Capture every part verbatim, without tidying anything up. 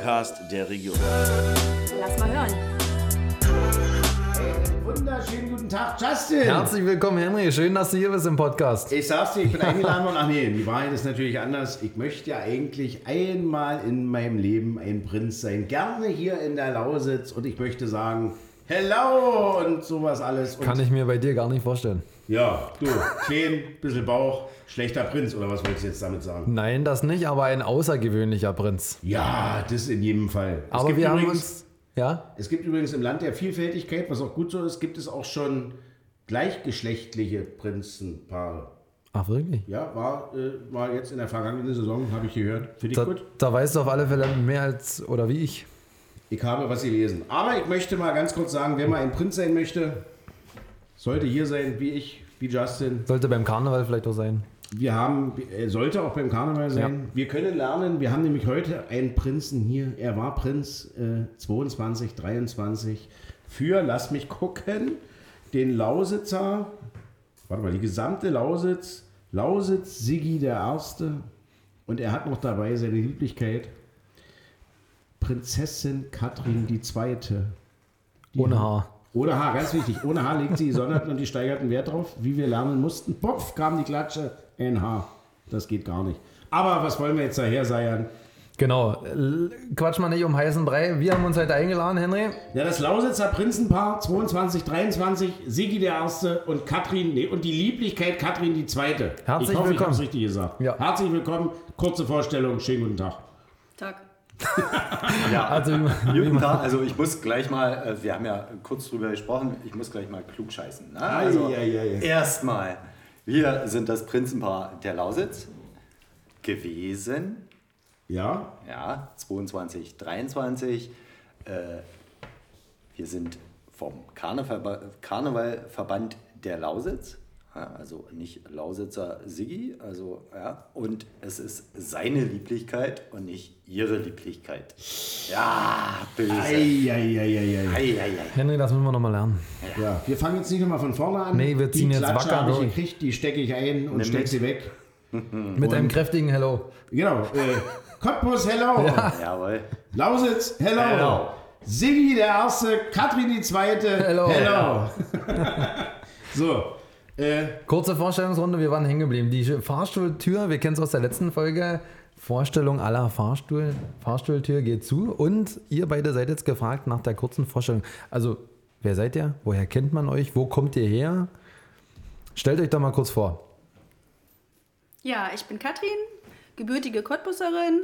Podcast der Region. Lass mal hören. Wunderschönen guten Tag, Justin. Herzlich willkommen, Henry. Schön, dass du hier bist im Podcast. Ich sag's dir, ich bin eingeladen worden. Ach nee, die Wahrheit ist natürlich anders. Ich möchte ja eigentlich einmal in meinem Leben ein Prinz sein. Gerne hier in der Lausitz. Und ich möchte sagen, hello und sowas alles. Und Kann ich mir bei dir gar nicht vorstellen. ja, du, klein, bisschen Bauch, schlechter Prinz. Oder was wolltest du jetzt damit sagen? Nein, das nicht, aber ein außergewöhnlicher Prinz. Ja, das in jedem Fall. Es Aber gibt wir haben übrigens, uns... Ja? Es gibt übrigens im Land der Vielfältigkeit, was auch gut so ist, gibt es auch schon gleichgeschlechtliche Prinzenpaare. Ach, wirklich? Ja, war, äh, war jetzt in der vergangenen Saison, habe ich gehört. Finde ich Da, gut. da weißt du auf alle Fälle mehr als, oder wie ich. Ich habe was gelesen. Aber ich möchte mal ganz kurz sagen, wer mal ein Prinz sein möchte, sollte hier sein, wie ich, wie Justin. Sollte beim Karneval vielleicht auch sein. Wir haben, er sollte auch beim Karneval sein. Ja. Wir können lernen, wir haben nämlich heute einen Prinzen hier. Er war Prinz äh, zweiundzwanzig, dreiundzwanzig für, lass mich gucken, den Lausitzer, warte mal, die gesamte Lausitz, Lausitz Sigi der Erste. Und er hat noch dabei seine Lieblichkeit, Prinzessin Katrin die Zweite. Die Ohne Haar. Ohne Haar, ganz wichtig. Ohne Haar legt sie die gesonderten und die steigerten Wert drauf, wie wir lernen mussten. Popf, kam die Klatsche, ein Haar. Das geht gar nicht. Aber was wollen wir jetzt daher seiern? Genau. L- Quatsch mal nicht um heißen Brei. Wir haben uns heute eingeladen, Henry. Ja, das Lausitzer Prinzenpaar zweiundzwanzig, dreiundzwanzig, Sigi der Erste und Katrin, nee, und die Lieblichkeit Katrin die Zweite. Herzlich ich hoffe, willkommen. ich habe es richtig gesagt. Ja. Herzlich willkommen. Kurze Vorstellung. Schönen guten Tag. Tag. Ja, Also, guten Tag. Also ich muss gleich mal, äh, wir haben ja kurz drüber gesprochen, ich muss gleich mal klug scheißen. Ne? Also Ei, ei, ei, ei. erstmal, wir sind das Prinzenpaar der Lausitz gewesen, Ja, ja, zweiundzwanzig, dreiundzwanzig. Äh, wir sind vom Karneval, Karnevalverband der Lausitz. Ja, also nicht Lausitzer Sigi, also ja, und es ist seine Lieblichkeit und nicht ihre Lieblichkeit. Ja, böse. ei, ei, ei, ei, ei. Ei, ei, ei. Henry, das müssen wir nochmal lernen. Ja, wir fangen jetzt nicht nochmal von vorne an. Nee, wir ziehen die jetzt Klatsche wacker habe ich durch. gekriegt, die stecke ich ein und Nimm stecke mit. sie weg. Mit einem kräftigen Hello. Genau. Äh, Cottbus, hello. Jawohl. Lausitz, hello. Hello. Sigi der Erste, Katrin die Zweite, Hello. hello. So, äh, Kurze Vorstellungsrunde, wir waren hängen geblieben. Die Fahrstuhltür, wir kennen es aus der letzten Folge. Vorstellung aller Fahrstuhl. Fahrstuhltür geht zu. Und ihr beide seid jetzt gefragt nach der kurzen Vorstellung. Also, wer seid ihr? Woher kennt man euch? Wo kommt ihr her? Stellt euch doch mal kurz vor. Ja, ich bin Katrin, gebürtige Cottbusserin,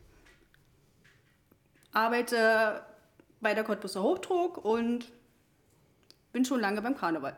arbeite bei der Cottbuser Hochdruck und bin schon lange beim Karneval.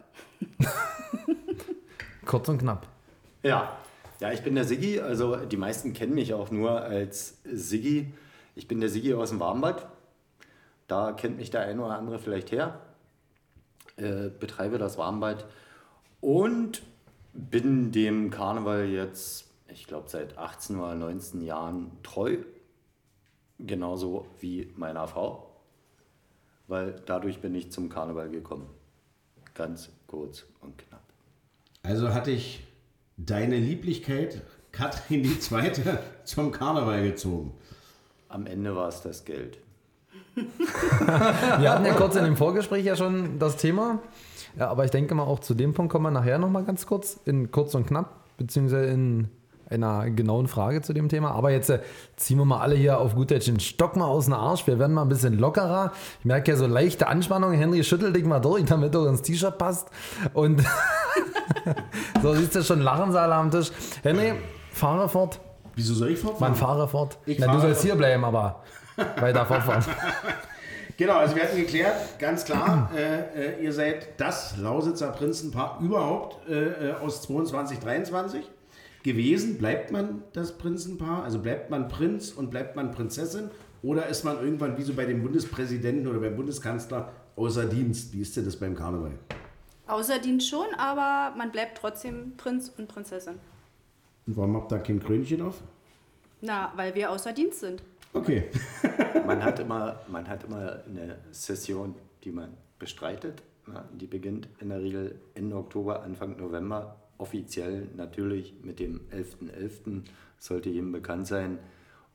Kurz und knapp. Ja. Ja, ich bin der Siggi, also die meisten kennen mich auch nur als Siggi. Ich bin der Siggi aus dem Warmbad. Da kennt mich der eine oder andere vielleicht her. Äh, betreibe das Warmbad und bin dem Karneval jetzt, ich glaube, seit achtzehn oder neunzehn Jahren treu. Genauso wie meiner Frau. Weil dadurch bin ich zum Karneval gekommen. Ganz kurz und knapp. also hatte ich deine Lieblichkeit, Katrin die Zweite, zum Karneval gezogen. Am Ende war es das Geld. Wir hatten ja kurz in dem Vorgespräch ja schon das Thema. Ja, aber ich denke mal, auch zu dem Punkt kommen wir nachher nochmal ganz kurz, in kurz und knapp, beziehungsweise in einer genauen Frage zu dem Thema. Aber jetzt äh, ziehen wir mal alle hier auf gut Deutsch den Stock mal aus dem Arsch. Wir werden mal ein bisschen lockerer. Ich merke ja so leichte Anspannung. Henry, schüttel dich mal durch, damit du ins T-Shirt passt. Und so siehst du schon, lachen sie alle am Tisch. Henry, fahre fort. Wieso soll ich fortfahren? Man fahre fort. Ich Na, du fahre sollst fort. hier bleiben, aber weiter fortfahren. Genau, also wir hatten geklärt, ganz klar, äh, äh, ihr seid das Lausitzer Prinzenpaar überhaupt äh, äh, aus zweiundzwanzig, dreiundzwanzig gewesen. Bleibt man das Prinzenpaar? Also bleibt man Prinz und bleibt man Prinzessin? Oder ist man irgendwann wie so bei dem Bundespräsidenten oder beim Bundeskanzler außer Dienst? Wie ist denn das beim Karneval? Außer Dienst schon, aber man bleibt trotzdem Prinz und Prinzessin. Und warum habt ihr kein Krönchen auf? Na, weil wir außer Dienst sind. Okay. Man hat immer, man hat immer eine Session, die man bestreitet. Ja, die beginnt in der Regel Ende Oktober, Anfang November. Offiziell natürlich mit dem elften elften sollte jedem bekannt sein.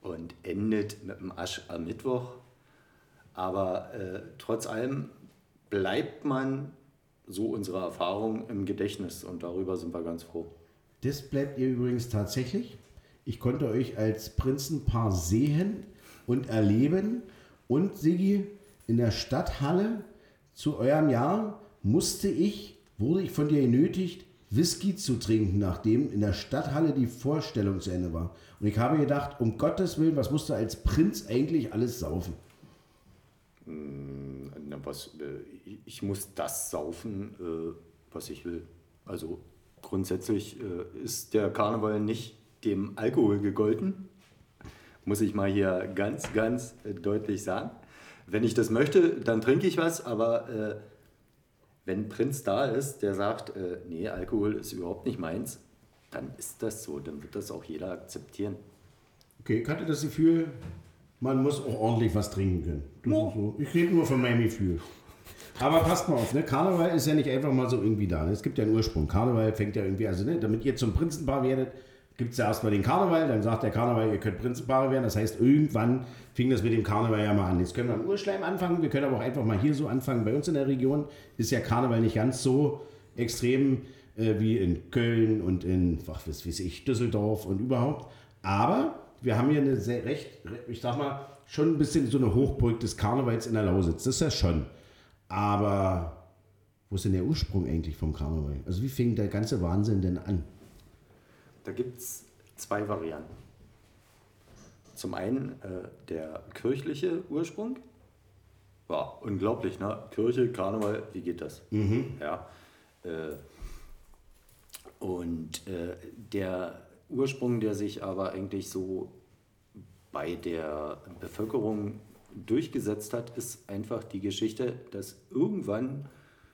und endet mit dem Aschermittwoch. Aber äh, trotz allem bleibt man, so unsere Erfahrung, im Gedächtnis und darüber sind wir ganz froh. Das bleibt ihr übrigens tatsächlich. Ich konnte euch als Prinzenpaar sehen und erleben. Und Sigi, in der Stadthalle zu eurem Jahr musste ich, wurde ich von dir genötigt, Whisky zu trinken, nachdem in der Stadthalle die Vorstellung zu Ende war. Und ich habe gedacht, um Gottes Willen, was musst du als Prinz eigentlich alles saufen? Na, was, äh, ich muss das saufen, äh, was ich will. Also grundsätzlich äh, ist der Karneval nicht dem Alkohol gegolten. Muss ich mal hier ganz, ganz äh, deutlich sagen. Wenn ich das möchte, dann trinke ich was, aber äh, wenn ein Prinz da ist, der sagt, äh, nee, Alkohol ist überhaupt nicht meins, dann ist das so, dann wird das auch jeder akzeptieren. Okay, ich hatte das Gefühl, man muss auch ordentlich was trinken können. Das Ja. ist so. Ich rede nur von meinem Gefühl. Aber passt mal auf, ne? Karneval ist ja nicht einfach mal so irgendwie da. Ne? Es gibt ja einen Ursprung. Karneval fängt ja irgendwie, also ne, damit ihr zum Prinzenpaar werdet, gibt es ja erstmal den Karneval, dann sagt der Karneval, ihr könnt Prinzenpaare werden. Das heißt, irgendwann fing das mit dem Karneval ja mal an. Jetzt können wir am Urschleim anfangen, wir können aber auch einfach mal hier so anfangen. Bei uns in der Region ist ja Karneval nicht ganz so extrem äh, wie in Köln und in, ach, was weiß ich, Düsseldorf und überhaupt. Aber wir haben hier eine sehr recht, ich sag mal, schon ein bisschen so eine Hochburg des Karnevals in der Lausitz. Das ist ja schon. Aber wo ist denn der Ursprung eigentlich vom Karneval? Also wie fing der ganze Wahnsinn denn an? Da gibt es zwei Varianten. Zum einen äh, der kirchliche Ursprung. Ja, unglaublich, ne? Kirche, Karneval, wie geht das? Mhm. Ja, äh, und äh, der Ursprung, der sich aber eigentlich so bei der Bevölkerung durchgesetzt hat, ist einfach die Geschichte, dass irgendwann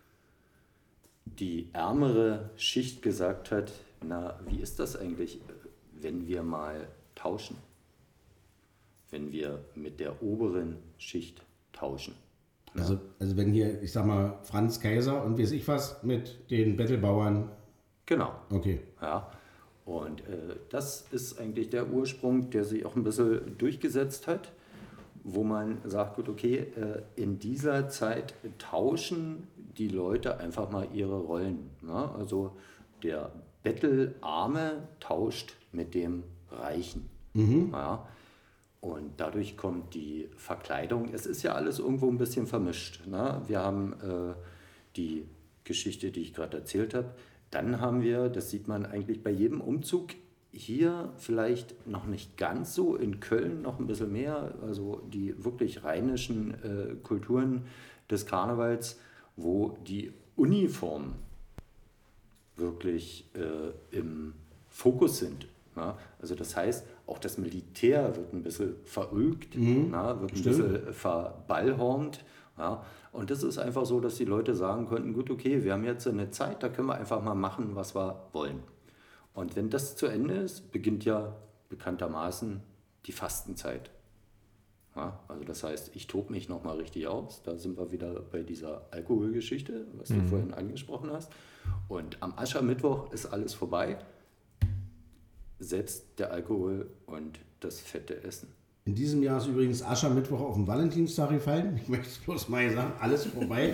die ärmere Schicht gesagt hat, na, wie ist das eigentlich, wenn wir mal tauschen? Wenn wir mit der oberen Schicht tauschen. Also, also wenn hier, ich sag mal, Franz Kaiser und weiß ich was mit den Bettelbauern. Genau. Okay. Ja. Und äh, das ist eigentlich der Ursprung, der sich auch ein bisschen durchgesetzt hat, wo man sagt, gut, okay, äh, in dieser Zeit tauschen die Leute einfach mal ihre Rollen. Ne? Also der Bettelarme tauscht mit dem Reichen. Mhm. Ja. Und dadurch kommt die Verkleidung. Es ist ja alles irgendwo ein bisschen vermischt. Ne? Wir haben äh, die Geschichte, die ich gerade erzählt habe. Dann haben wir, das sieht man eigentlich bei jedem Umzug, hier vielleicht noch nicht ganz so, in Köln noch ein bisschen mehr, also die wirklich rheinischen äh, Kulturen des Karnevals, wo die Uniformen wirklich äh, im Fokus sind. Na? Also das heißt, auch das Militär wird ein bisschen verulgt, Mhm, na, wird ein stimmt. bisschen verballhornt. Ja? Und das ist einfach so, dass die Leute sagen könnten, gut, okay, wir haben jetzt eine Zeit, da können wir einfach mal machen, was wir wollen. Und wenn das zu Ende ist, beginnt ja bekanntermaßen die Fastenzeit. Ja? Also das heißt, ich tobe mich nochmal richtig aus. Da sind wir wieder bei dieser Alkoholgeschichte, was du Mhm. vorhin angesprochen hast. Und am Aschermittwoch ist alles vorbei. Selbst der Alkohol und das fette Essen. In diesem Jahr ist übrigens Aschermittwoch auf den Valentinstag gefallen. Ich möchte es bloß mal sagen, alles vorbei.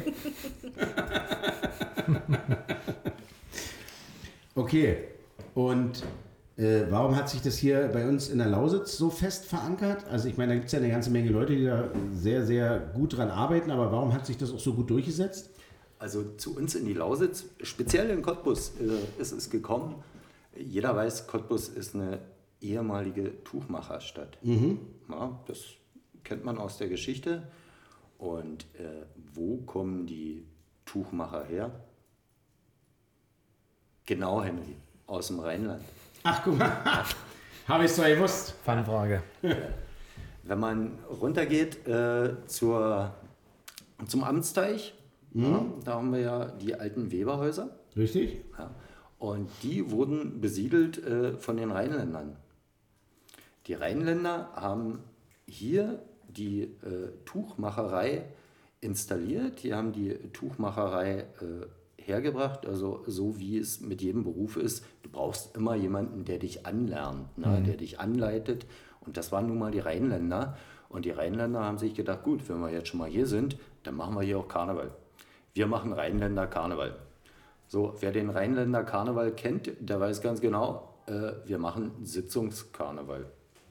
Okay, und äh, warum hat sich das hier bei uns in der Lausitz so fest verankert? Also ich meine, da gibt es ja eine ganze Menge Leute, die da sehr, sehr gut dran arbeiten, aber warum hat sich das auch so gut durchgesetzt? Also zu uns in die Lausitz, speziell in Cottbus, äh, ist es gekommen. Jeder weiß, Cottbus ist eine ehemalige Tuchmacherstadt. Mhm. Ja, das kennt man aus der Geschichte. Und äh, wo kommen die Tuchmacher her? Genau, Henry, aus dem Rheinland. Ach, guck mal, habe ich es doch gewusst. Fangfrage. Wenn man runtergeht äh, zur, zum Amtsteich, ja, da haben wir ja die alten Weberhäuser. Richtig? Ja, und die wurden besiedelt äh, von den Rheinländern. Die Rheinländer haben hier die äh, Tuchmacherei installiert. Die haben die Tuchmacherei äh, hergebracht, also so wie es mit jedem Beruf ist. Du brauchst immer jemanden, der dich anlernt, ne? Mhm. Der dich anleitet. Und das waren nun mal die Rheinländer. Und die Rheinländer haben sich gedacht, gut, wenn wir jetzt schon mal hier sind, dann machen wir hier auch Karneval. Wir machen Rheinländer Karneval. So, wer den Rheinländer Karneval kennt, der weiß ganz genau, äh, wir machen Sitzungskarneval.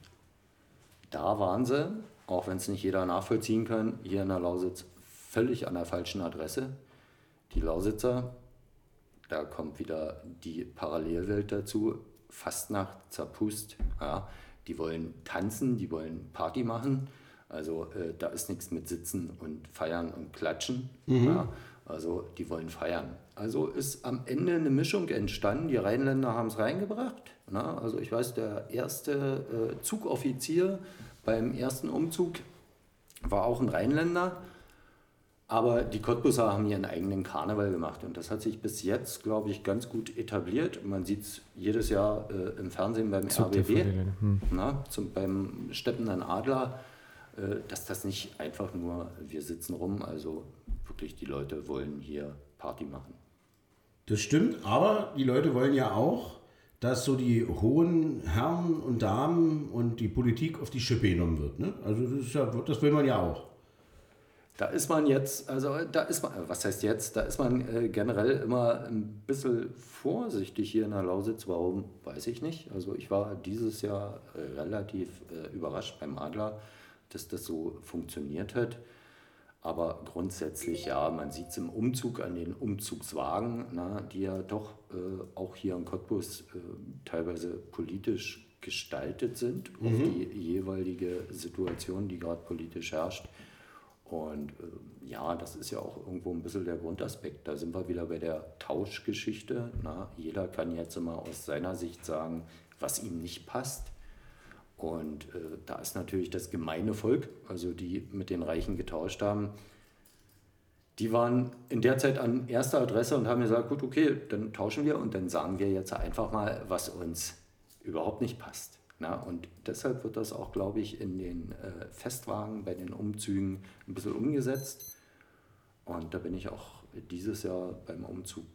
Da waren sie, auch wenn es nicht jeder nachvollziehen kann, hier in der Lausitz völlig an der falschen Adresse. Die Lausitzer, da kommt wieder die Parallelwelt dazu, Fastnacht, Zapust, ja, die wollen tanzen, die wollen Party machen. Also äh, da ist nichts mit Sitzen und Feiern und Klatschen. Mhm. Ja, also die wollen feiern. Also ist am Ende eine Mischung entstanden. Die Rheinländer haben es reingebracht. Na, also ich weiß, der erste äh, Zugoffizier beim ersten Umzug war auch ein Rheinländer. Aber die Cottbusser haben ihren eigenen Karneval gemacht. Und das hat sich bis jetzt, glaube ich, ganz gut etabliert. Man sieht es jedes Jahr äh, im Fernsehen beim R B B, hm. na, zum, beim Steppenden Adler, äh, dass das nicht einfach nur, wir sitzen rum, also wirklich die Leute wollen hier Party machen. Das stimmt, aber die Leute wollen ja auch, dass so die hohen Herren und Damen und die Politik auf die Schippe genommen wird. Ne? Also das, ist ja, das will man ja auch. Da ist man jetzt, also da ist man, was heißt jetzt, da ist man äh, generell immer ein bisschen vorsichtig hier in der Lausitz. Warum, weiß ich nicht. Also ich war dieses Jahr äh, relativ äh, überrascht beim Adler, dass das so funktioniert hat. Aber grundsätzlich, ja, man sieht es im Umzug an den Umzugswagen, na, die ja doch äh, auch hier in Cottbus äh, teilweise politisch gestaltet sind, mhm. auf die jeweilige Situation, die gerade politisch herrscht. Und äh, ja, das ist ja auch irgendwo ein bisschen der Grundaspekt. Da sind wir wieder bei der Tauschgeschichte. Na, jeder kann jetzt immer aus seiner Sicht sagen, was ihm nicht passt. Und äh, da ist natürlich das gemeine Volk, also die mit den Reichen getauscht haben, die waren in der Zeit an erster Adresse und haben gesagt, gut, okay, dann tauschen wir und dann sagen wir jetzt einfach mal, was uns überhaupt nicht passt. Na, und deshalb wird das auch, glaube ich, in den äh, Festwagen bei den Umzügen ein bisschen umgesetzt. Und da bin ich auch dieses Jahr beim Umzug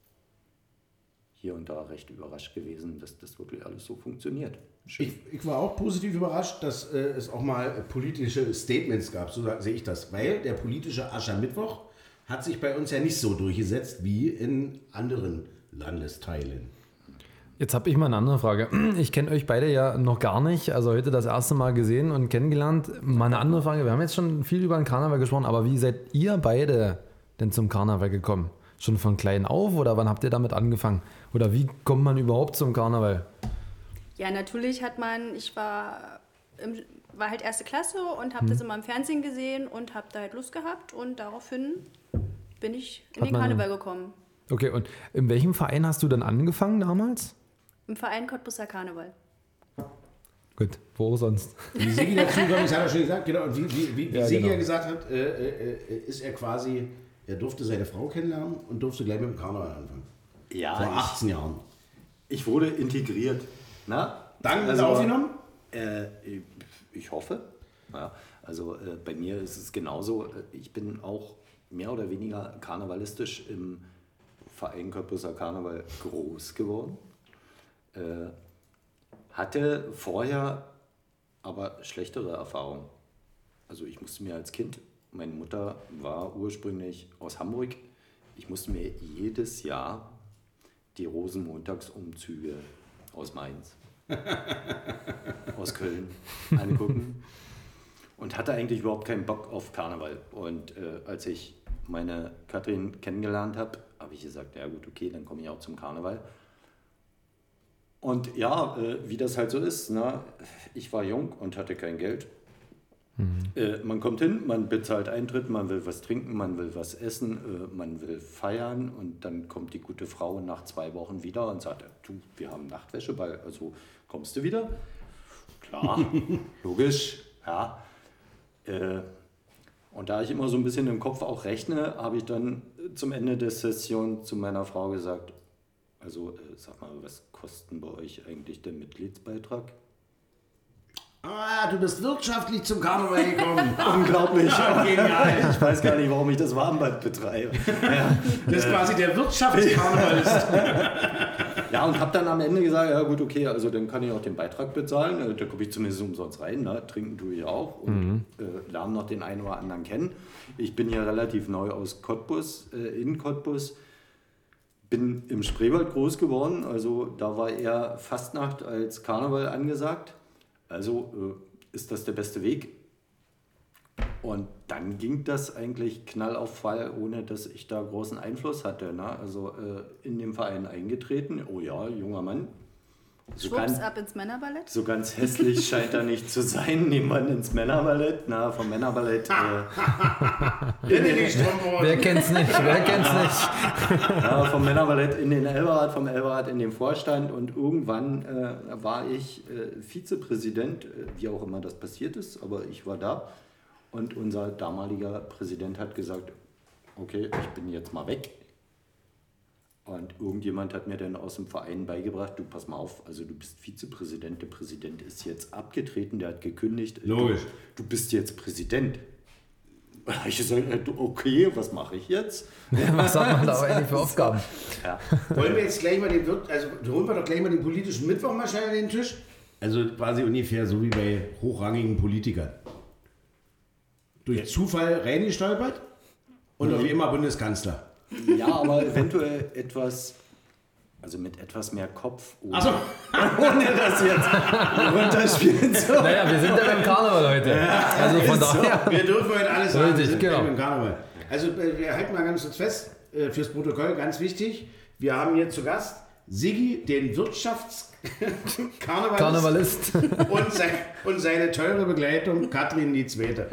hier und da recht überrascht gewesen, dass das wirklich alles so funktioniert. Ich, ich war auch positiv überrascht, dass äh, es auch mal politische Statements gab, so sehe ich das. Weil der politische Aschermittwoch hat sich bei uns ja nicht so durchgesetzt wie in anderen Landesteilen. Jetzt habe ich mal eine andere Frage. Ich kenne euch beide ja noch gar nicht, also heute das erste Mal gesehen und kennengelernt. Mal eine andere Frage, wir haben jetzt schon viel über den Karneval gesprochen, aber wie seid ihr beide denn zum Karneval gekommen? Schon von klein auf oder wann habt ihr damit angefangen? Oder wie kommt man überhaupt zum Karneval? Ja, natürlich hat man, ich war, im, war halt erste Klasse und habe hm. das immer im Fernsehen gesehen und habe da halt Lust gehabt und daraufhin bin ich in hat den Karneval gekommen. Okay, und in welchem Verein hast du dann angefangen damals? Im Verein Cottbusser Karneval. Gut, wo sonst? Wie Sigi dazu kommt, das hat er schon gesagt, genau, wie, wie, wie, wie ja, Sigi genau. ja gesagt hat, äh, äh, ist er quasi, er durfte seine Frau kennenlernen und durfte gleich mit dem Karneval anfangen. Ja, vor achtzehn ich, Jahren. Ich wurde integriert. Na? Dann also, aufgenommen? Äh, ich hoffe. Ja, also äh, bei mir ist es genauso. Ich bin auch mehr oder weniger karnevalistisch im Verein Cottbusser Karneval groß geworden. Äh, hatte vorher aber schlechtere Erfahrungen. Also ich musste mir als Kind, meine Mutter war ursprünglich aus Hamburg, ich musste mir jedes Jahr die Rosenmontagsumzüge aus Mainz, aus Köln angucken und hatte eigentlich überhaupt keinen Bock auf Karneval. Und äh, als ich meine Katrin kennengelernt habe, habe ich gesagt, ja gut, okay, dann komme ich auch zum Karneval. Und ja, äh, wie das halt so ist, ne? Ich war jung und hatte kein Geld. Mhm. Äh, man kommt hin, man bezahlt Eintritt, man will was trinken, man will was essen, äh, man will feiern und dann kommt die gute Frau nach zwei Wochen wieder und sagt, du, wir haben Nachtwäscheball, also kommst du wieder? Klar, logisch, ja. Äh, und da ich immer so ein bisschen im Kopf auch rechne, habe ich dann zum Ende der Session zu meiner Frau gesagt, also äh, sag mal, was kostet bei euch eigentlich der Mitgliedsbeitrag? Ah, du bist wirtschaftlich zum Karneval gekommen. Unglaublich. Ja, genial. Ich weiß gar nicht, warum ich das Warmbad betreibe. Ja, Das ist quasi der Wirtschaftskarnevalist. ja und habe dann am Ende gesagt, ja gut, okay, also dann kann ich auch den Beitrag bezahlen. Da komme ich zumindest umsonst rein. Ne? Trinken tue ich auch und mhm. äh, lerne noch den einen oder anderen kennen. Ich bin ja relativ neu aus Cottbus, äh, in Cottbus. Bin im Spreewald groß geworden, also da war eher Fastnacht als Karneval angesagt. Also äh, ist das der beste Weg. Und dann ging das eigentlich Knall auf Fall, ohne dass ich da großen Einfluss hatte. Ne? Also äh, in dem Verein eingetreten. Oh ja, junger Mann. So Schwupps ganz, ab ins Männerballett. so ganz hässlich scheint er nicht zu sein. Nehmen wir ihn ins Männerballett. Na, vom Männerballett. Äh, In den Strombohren. Wer kennt's nicht? Wer kennt's nicht? ja, vom Männerballett in den Elberrad, vom Elberrad in den Vorstand. Und irgendwann äh, war ich äh, Vizepräsident, äh, wie auch immer das passiert ist, aber ich war da. Und unser damaliger Präsident hat gesagt, okay, ich bin jetzt mal weg. Und irgendjemand hat mir dann aus dem Verein beigebracht, du pass mal auf, also du bist Vizepräsident, der Präsident ist jetzt abgetreten, der hat gekündigt. Logisch. Du, du bist jetzt Präsident. Ich gesagt, okay, was mache ich jetzt? Was hat man da eigentlich für Aufgaben? Ja. Wollen wir jetzt gleich mal den Wirt, also holen wir doch gleich mal den politischen Mittwoch mal schnell an den Tisch? Also quasi ungefähr so wie bei hochrangigen Politikern. Durch Zufall reingestolpert und wie immer Bundeskanzler. Ja, aber eventuell etwas, also mit etwas mehr Kopf, ohne, Achso. ohne das jetzt runterspielen zu. Naja, wir sind ja beim Karneval heute. Also von daher. Wir dürfen heute alles sagen. Richtig, wir sind genau. im Karneval. Also äh, wir halten mal ganz kurz fest, äh, fürs Protokoll, ganz wichtig, wir haben hier zu Gast Siggi, den Wirtschaftskarnevalist Karnevalist. und, sein, und seine teure Begleitung Katrin die Zweite.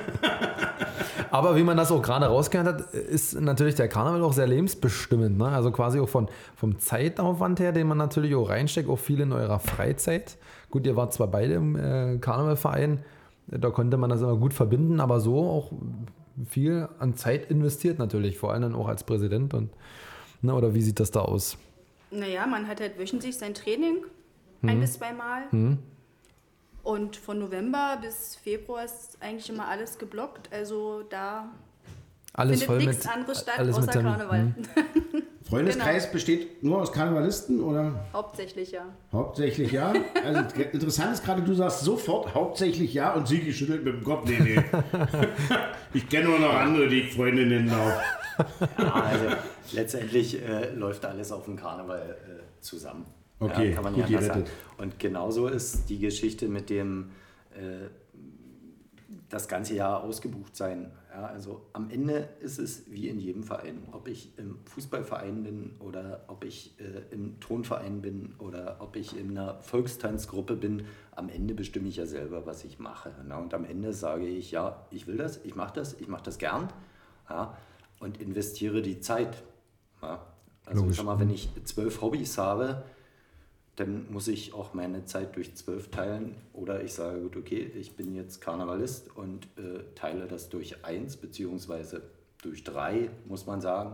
Aber wie man das auch gerade rausgehört hat, ist natürlich der Karneval auch sehr lebensbestimmend. Ne? Also quasi auch von, vom Zeitaufwand her, den man natürlich auch reinsteckt, auch viel in eurer Freizeit. Gut, ihr wart zwar beide im äh, Karnevalverein, da konnte man das immer gut verbinden, aber so auch viel an Zeit investiert natürlich, vor allem dann auch als Präsident. Und, ne, oder wie sieht das da aus? Naja, man hat halt wöchentlich sein Training, ein Mhm. bis zweimal. Mhm. Und von November bis Februar ist eigentlich immer alles geblockt. Also da Alles findet voll nichts mit, anderes statt alles außer mit Termin. Karneval. Mhm. Freundeskreis Genau. besteht nur aus Karnevalisten oder Hauptsächlich, ja. hauptsächlich ja? Also interessant ist gerade, du sagst sofort hauptsächlich ja und Sigi schüttelt mit dem Kopf. Nee, nee. Ich kenne nur noch andere, die ich Freundinnen auch. Ja, also letztendlich äh, läuft alles auf dem Karneval äh, zusammen. Okay, ja, kann man gut ja anders sagen. gerettet. Und genauso ist die Geschichte mit dem äh, das ganze Jahr ausgebucht sein. Ja, also am Ende ist es wie in jedem Verein. Ob ich im Fußballverein bin oder ob ich äh, im Turnverein bin oder ob ich in einer Volkstanzgruppe bin, am Ende bestimme ich ja selber, was ich mache. Na, und am Ende sage ich, ja, ich will das, ich mache das, ich mache das gern, ja, und investiere die Zeit. Ja. Also Logisch. ich sag mal, wenn ich zwölf Hobbys habe, dann muss ich auch meine Zeit durch zwölf teilen. Oder ich sage, gut, okay, ich bin jetzt Karnevalist und äh, teile das durch eins, beziehungsweise durch drei, muss man sagen.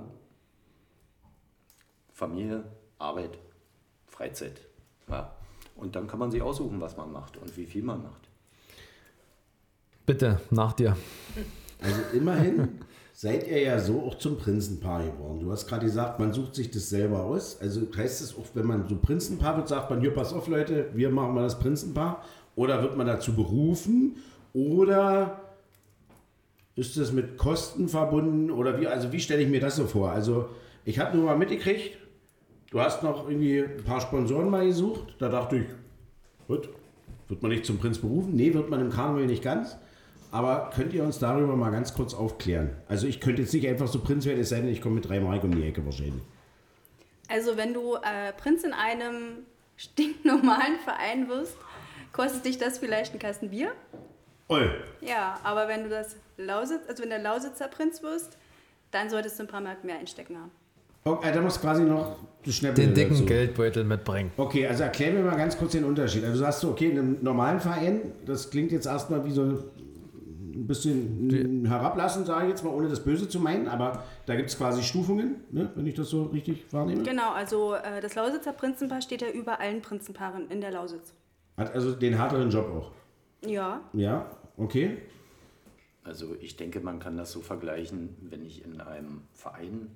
Familie, Arbeit, Freizeit. Ja. Und dann kann man sich aussuchen, was man macht und wie viel man macht. Bitte, nach dir. Also immerhin seid ihr ja so auch zum Prinzenpaar geworden. Du hast gerade gesagt, man sucht sich das selber aus. Also heißt es auch, wenn man so Prinzenpaar wird, sagt man, hier, pass auf Leute, wir machen mal das Prinzenpaar. Oder wird man dazu berufen? Oder ist das mit Kosten verbunden? Oder wie, also wie stelle ich mir das so vor? Also ich habe nur mal mitgekriegt, du hast noch irgendwie ein paar Sponsoren mal gesucht. Da dachte ich, gut, wird man nicht zum Prinz berufen? Nee, wird man im Karneval nicht ganz. Aber könnt ihr uns darüber mal ganz kurz aufklären? Also ich könnte jetzt nicht einfach so Prinz werden, es sei denn, ich komme mit drei Mark um die Ecke wahrscheinlich. Also wenn du äh, Prinz in einem stinknormalen Verein wirst, kostet dich das vielleicht einen Kasten Bier. Oi. Ja, aber wenn du das Lausitz, also wenn der Lausitzer Prinz wirst, dann solltest du ein paar Mark mehr einstecken haben. Okay, da musst du quasi noch das Schnäppchen Den dicken dazu. Geldbeutel mitbringen. Okay, also erklär mir mal ganz kurz den Unterschied. Also du sagst so, okay, in einem normalen Verein, das klingt jetzt erstmal wie so ein bisschen herablassend, sage ich jetzt mal, ohne das Böse zu meinen, aber da gibt es quasi Stufungen, ne, wenn ich das so richtig wahrnehme. Genau, also äh, das Lausitzer Prinzenpaar steht ja über allen Prinzenpaaren in der Lausitz. Hat also den härteren Job auch. Ja. Ja, okay. Also ich denke, man kann das so vergleichen, wenn ich in einem Verein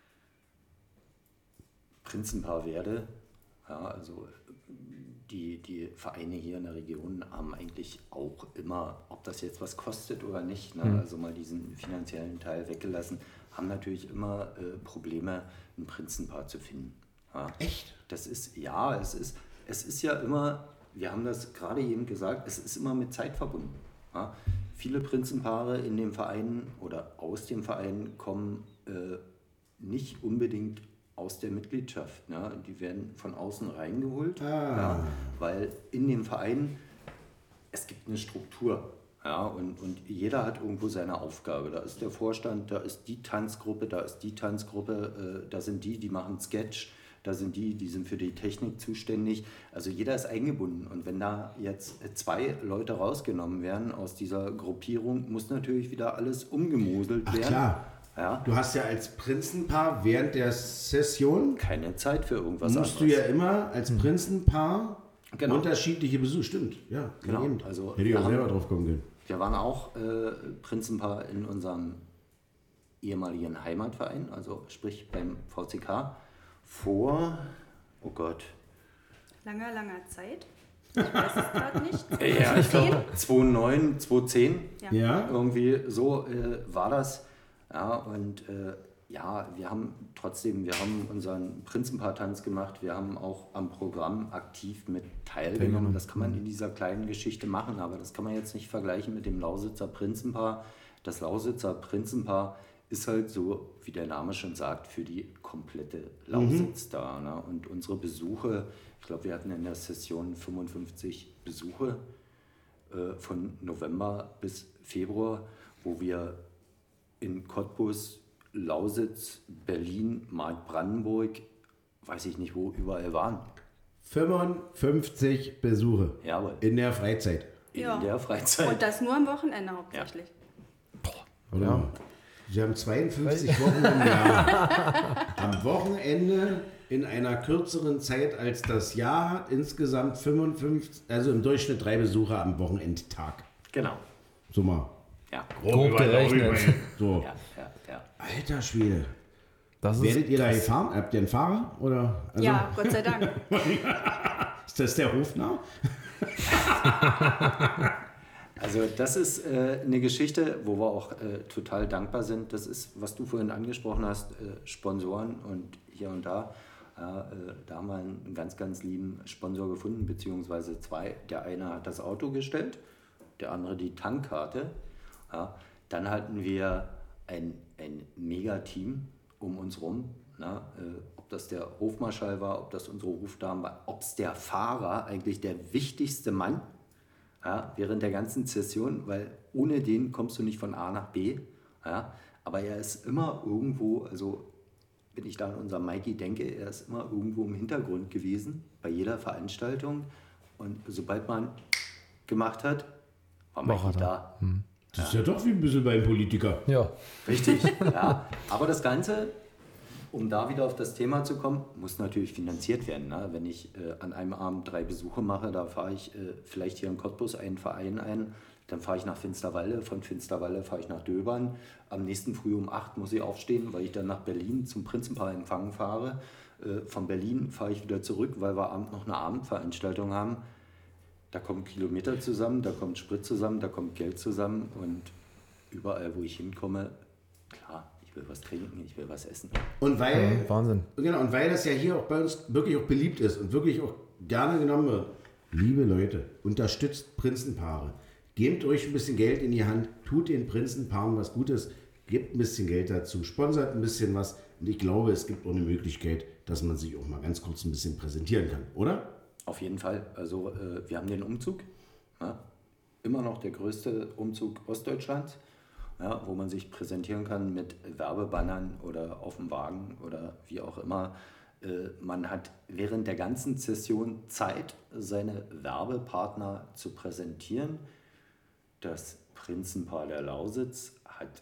Prinzenpaar werde. Ja, also die, die Vereine hier in der Region haben eigentlich auch immer, ob das jetzt was kostet oder nicht, ne, Mhm. also mal diesen finanziellen Teil weggelassen, haben natürlich immer äh, Probleme, ein Prinzenpaar zu finden. Ja. Echt? Das ist, ja, es ist, es ist ja immer, wir haben das gerade eben gesagt, es ist immer mit Zeit verbunden. Ja. Viele Prinzenpaare in dem Verein oder aus dem Verein kommen äh, nicht unbedingt aus der Mitgliedschaft. Ja. Die werden von außen reingeholt, Ah. ja, weil in dem Verein, es gibt eine Struktur. Ja, und, und jeder hat irgendwo seine Aufgabe. Da ist der Vorstand, da ist die Tanzgruppe, da ist die Tanzgruppe, äh, da sind die, die machen Sketch, da sind die, die sind für die Technik zuständig. Also jeder ist eingebunden. Und wenn da jetzt zwei Leute rausgenommen werden aus dieser Gruppierung, muss natürlich wieder alles umgemoselt Ach werden. klar. Ja, Du hast ja als Prinzenpaar während der Session, keine Zeit für irgendwas musst du anderes. ja immer als Prinzenpaar Genau. unterschiedliche Besuche. Stimmt, ja. Genau. eben. Also Hätte ich wir auch haben- selber drauf kommen können. Wir waren auch äh, Prinzenpaar in unserem ehemaligen Heimatverein, also sprich beim V C K, vor, oh Gott, Langer, langer Zeit. Ich weiß es gerade nicht. ja, ich Zehn? glaube zweitausendneun, zweitausendzehn, Ja. Ja? irgendwie so äh, war das. Ja, und äh, ja, wir haben trotzdem, wir haben unseren Prinzenpaar-Tanz gemacht, wir haben auch am Programm aktiv mit teilgenommen. Das kann man in dieser kleinen Geschichte machen, aber das kann man jetzt nicht vergleichen mit dem Lausitzer Prinzenpaar. Das Lausitzer Prinzenpaar ist halt so, wie der Name schon sagt, für die komplette Lausitz da. Ne? Und unsere Besuche, ich glaube, wir hatten in der Session fünfundfünfzig Besuche äh, von November bis Februar, wo wir in Cottbus, Lausitz, Berlin, Marktbrandenburg, weiß ich nicht wo, überall waren. fünfundfünfzig Besuche Jawohl. in der Freizeit. In Ja. der Freizeit. Und das nur am Wochenende hauptsächlich. Oder? Ja. Sie haben zweiundfünfzig Wochen im Jahr. Am Wochenende in einer kürzeren Zeit als das Jahr hat insgesamt fünfundfünfzig, also im Durchschnitt drei Besucher am Wochenendtag. Genau. So mal. Ja. Grob gerechnet. So. Ja, ja, ja. Alter Schwede. Das ist Werdet ihr da gefahren? Habt ihr einen Fahrer? Oder? Also, Ja, Gott sei Dank. Ist das der Hofnarr? Also das ist äh, eine Geschichte, wo wir auch äh, total dankbar sind. Das ist, was du vorhin angesprochen hast, äh, Sponsoren und hier und da. Ja, äh, da haben wir einen ganz, ganz lieben Sponsor gefunden, beziehungsweise zwei. Der eine hat das Auto gestellt, der andere die Tankkarte. Ja, dann hatten wir ein, ein Mega-Team um uns rum. Na, äh, ob das der Hofmarschall war, ob das unsere Hofdamen war, ob es der Fahrer, eigentlich der wichtigste Mann, ja, während der ganzen Session, weil ohne den kommst du nicht von A nach B. Ja, aber er ist immer irgendwo, also wenn ich da an unseren Mikey denke, er ist immer irgendwo im Hintergrund gewesen, bei jeder Veranstaltung. Und sobald man gemacht hat, war War Mikey er da. da. Das ist ja doch wie ein bisschen beim Politiker. Ja. Richtig, ja. Aber das Ganze, um da wieder auf das Thema zu kommen, muss natürlich finanziert werden. Ne? Wenn ich äh, an einem Abend drei Besuche mache, da fahre ich äh, vielleicht hier in Cottbus einen Verein ein, dann fahre ich nach Finsterwalde, von Finsterwalde fahre ich nach Döbern. Am nächsten Früh um acht muss ich aufstehen, weil ich dann nach Berlin zum Prinzenpaar-Empfang fahre. Äh, von Berlin fahre ich wieder zurück, weil wir abend noch eine Abendveranstaltung haben. Da kommen Kilometer zusammen, da kommt Sprit zusammen, da kommt Geld zusammen und überall, wo ich hinkomme, klar, ich will was trinken, ich will was essen. Und weil, Ja, Wahnsinn. genau, und weil das ja hier auch bei uns wirklich auch beliebt ist und wirklich auch gerne genommen wird, liebe Leute, unterstützt Prinzenpaare. Gebt euch ein bisschen Geld in die Hand, tut den Prinzenpaaren was Gutes, gebt ein bisschen Geld dazu, sponsert ein bisschen was. Und ich glaube, es gibt auch eine Möglichkeit, dass man sich auch mal ganz kurz ein bisschen präsentieren kann, oder? Auf jeden Fall. Also äh, wir haben den Umzug, ja, immer noch der größte Umzug Ostdeutschlands, ja, wo man sich präsentieren kann mit Werbebannern oder auf dem Wagen oder wie auch immer. Äh, man hat während der ganzen Session Zeit, seine Werbepartner zu präsentieren. Das Prinzenpaar der Lausitz hat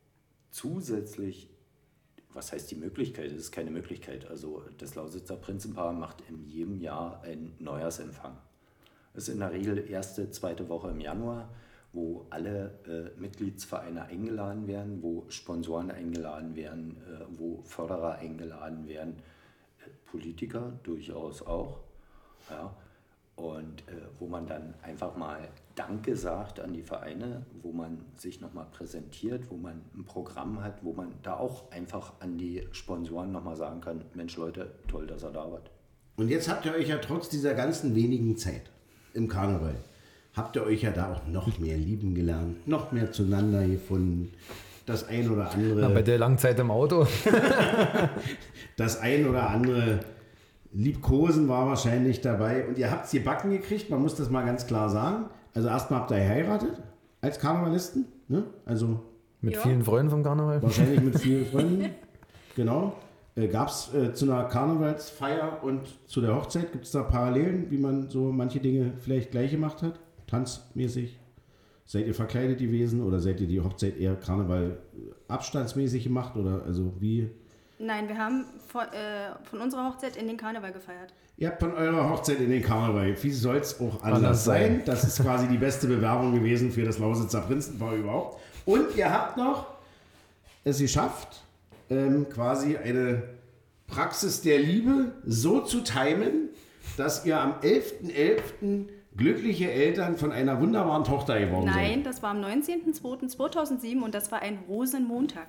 zusätzlich, was heißt die Möglichkeit? Es ist keine Möglichkeit. Also das Lausitzer Prinzenpaar macht in jedem Jahr einen Neujahrsempfang. ist in der Regel erste, zweite Woche im Januar, wo alle äh, Mitgliedsvereine eingeladen werden, wo Sponsoren eingeladen werden, äh, wo Förderer eingeladen werden, äh, Politiker durchaus auch. Ja. Und äh, wo man dann einfach mal Danke sagt an die Vereine, wo man sich nochmal präsentiert, wo man ein Programm hat, wo man da auch einfach an die Sponsoren nochmal sagen kann, Mensch Leute, toll, dass ihr da wart. Und jetzt habt ihr euch ja trotz dieser ganzen wenigen Zeit im Karneval, habt ihr euch ja da auch noch mehr lieben gelernt, noch mehr zueinander gefunden, das ein oder andere... Na, bei der langen Zeit im Auto. das ein oder andere Liebkosen war wahrscheinlich dabei. Und ihr habt es gebacken gekriegt, man muss das mal ganz klar sagen. Also erstmal habt ihr geheiratet als Karnevalisten, ne? Also Mit Ja. vielen Freunden vom Karneval. wahrscheinlich mit vielen Freunden. Genau. Äh, Gab es äh, zu einer Karnevalsfeier und zu der Hochzeit, gibt es da Parallelen, wie man so manche Dinge vielleicht gleich gemacht hat? Tanzmäßig? Seid ihr verkleidet gewesen oder seid ihr die Hochzeit eher Karneval äh, abstandsmäßig gemacht? Oder also wie? Nein, wir haben von, äh, von unserer Hochzeit in den Karneval gefeiert. Ihr habt von eurer Hochzeit in den Karneval. Wie soll es auch anders, Anders sein? sein. Das ist quasi die beste Bewerbung gewesen für das Lausitzer Prinzenpaar überhaupt. Und ihr habt noch es geschafft, ähm, quasi eine Praxis der Liebe so zu timen, dass ihr am elften elften glückliche Eltern von einer wunderbaren Tochter geworden seid. Nein, das war am neunzehnten zweiten zweitausendsieben und das war ein Rosenmontag.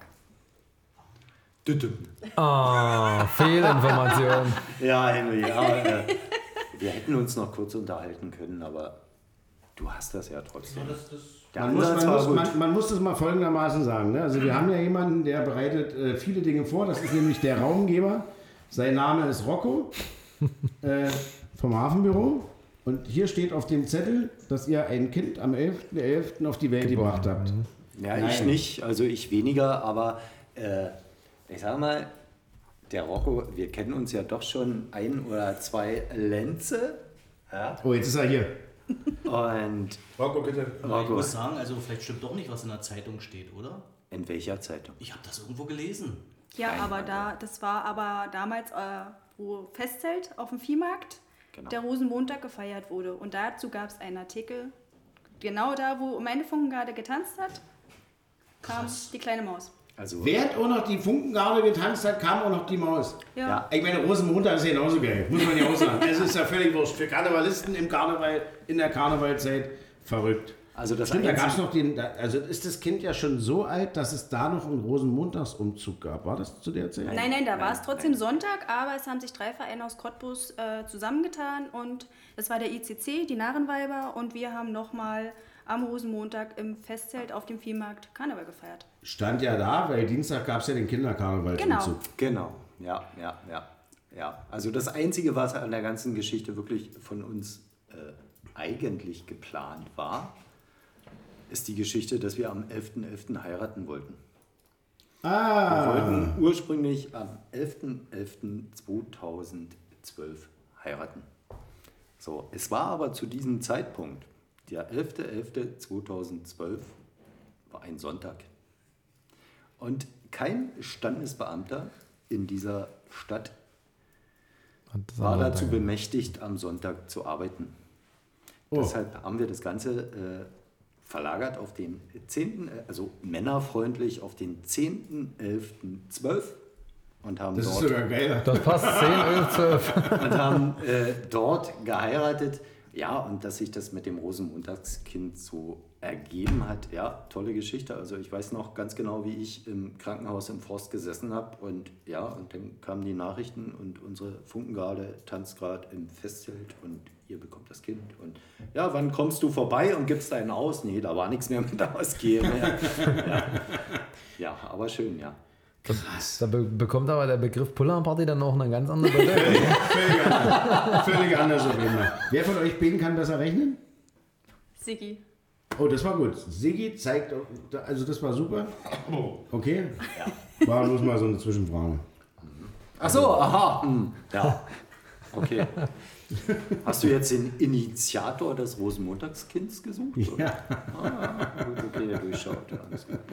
Ah, Fehlinformation. Ja, Henry, ja, äh, wir hätten uns noch kurz unterhalten können, aber du hast das ja trotzdem. Der Man muss, Ansatz man, war muss, gut. man, man muss das mal folgendermaßen sagen. Ne? Also wir haben ja jemanden, der bereitet äh, viele Dinge vor. Das ist nämlich der Raumgeber. Sein Name ist Rocco äh, vom Hafenbüro. Und hier steht auf dem Zettel, dass ihr ein Kind am elften elften auf die Welt Geboren. gebracht habt. Ja, Nein. ich nicht, also ich weniger, aber äh, ich sag mal, der Rocco, wir kennen uns ja doch schon ein oder zwei Lenze. Ja? Oh, jetzt ist er hier. Und Rocco, bitte. Aber ich muss sagen, also vielleicht stimmt doch nicht, was in der Zeitung steht, oder? in welcher Zeitung? Ich habe das irgendwo gelesen. Ja, Nein, aber nein, da, das war aber damals, äh, wo Festzelt auf dem Viehmarkt Genau. der Rosenmontag gefeiert wurde. Und dazu gab es einen Artikel, genau da, wo meine Funkengarde getanzt hat, kam Krass. die kleine Maus. Also, Während auch noch die Funkengarde getanzt hat, kam auch noch die Maus. Ja. Ja. Ich meine, Rosenmontag ist ja genauso geil, muss man ja auch sagen. Es ist ja völlig wurscht. Für Karnevalisten im Karneval, in der Karnevalzeit, verrückt. also das Stimmt, da gab es Einzige- noch den, da- also ist das Kind ja schon so alt, dass es da noch einen Rosenmontagsumzug gab. War das zu der Zeit? Nein, nein, da war nein, es trotzdem Sonntag, aber es haben sich drei Vereine aus Cottbus äh, zusammengetan und das war der I C C, die Narrenweiber, und wir haben nochmal am Rosenmontag im Festzelt auf dem Viehmarkt Karneval gefeiert. Stand ja da, weil Dienstag gab es ja den Kinderkarnevalsumzug. Genau, ja, ja, ja, ja. Also das Einzige, was an der ganzen Geschichte wirklich von uns äh, eigentlich geplant war, ist die Geschichte, dass wir am elften elften heiraten wollten. Wir Ah, wollten ursprünglich am elften elften zweitausendzwölf heiraten. So, es war aber zu diesem Zeitpunkt, der elfte elfte zweitausendzwölf war ein Sonntag. Und kein Standesbeamter in dieser Stadt Und war Sonntag. dazu bemächtigt, am Sonntag zu arbeiten. Oh. Deshalb haben wir das Ganze äh, verlagert auf den zehnten, also männerfreundlich auf den zehnten elften zwölf und haben das ist dort, sogar geiler. Das passt, zehn, elf, zwölf. und haben, äh, dort geheiratet. Ja, und dass sich das mit dem Rosenmontagskind so ergeben hat, ja, tolle Geschichte. Also ich weiß noch ganz genau, wie ich im Krankenhaus im Forst gesessen habe und ja, und dann kamen die Nachrichten und unsere Funkengarde tanzt gerade im Festzelt und ihr bekommt das Kind. Und ja, wann kommst du vorbei und gibst einen aus? Nee, da war nichts mehr mit Ausgehen. Ja. Ja. Ja, aber schön, ja. Krass. Da be bekommt aber der Begriff Puller-Party dann auch eine ganz andere Bedeutung. Völlig anders. Völlig anders auf jeden Fall. Wer von euch beiden kann besser rechnen? Sigi. Oh, das war gut. Sigi zeigt, also das war super. Okay. War bloß mal so eine Zwischenfrage. Ach so, aha. Hm, ja, okay. Hast du jetzt den Initiator des Rosenmontagskinds gesucht? oder? Ja. Ah, gut, okay, der durchschaut. Ja, alles gut.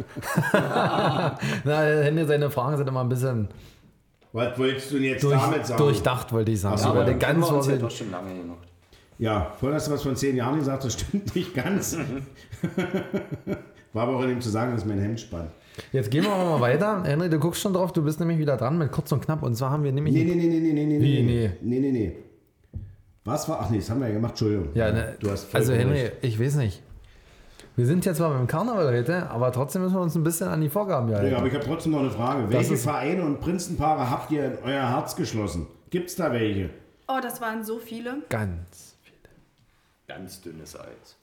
Na, Henry, seine Fragen sind immer ein bisschen Was wolltest du denn jetzt durch, damit sagen? durchdacht, wollte ich sagen. Ach so, aber ja, der kennen ganz wir uns ja war doch schon lange genug. Ja, vorhin hast du was von zehn Jahren gesagt, das stimmt nicht ganz. War aber auch in dem Zusammenhang, dass mein Hemd spannt. Jetzt gehen wir mal weiter. Henry, du guckst schon drauf, du bist nämlich wieder dran mit kurz und knapp. Und zwar haben wir nämlich... Nee, nee, nee, nee, nee, nee, Wie, nee. nee? Nee, nee, nee. Was war... Ach nee, das haben wir ja gemacht, Entschuldigung. Ja, ne, du hast also vollkommen Henry, recht. ich weiß nicht. Wir sind jetzt zwar beim Karneval heute, aber trotzdem müssen wir uns ein bisschen an die Vorgaben halten. Ja, aber ich habe trotzdem noch eine Frage. Das Welche ist- Vereine und Prinzenpaare habt ihr in euer Herz geschlossen? Gibt's da welche? Oh, das waren so viele. Ganz viele. Ganz dünnes Eis.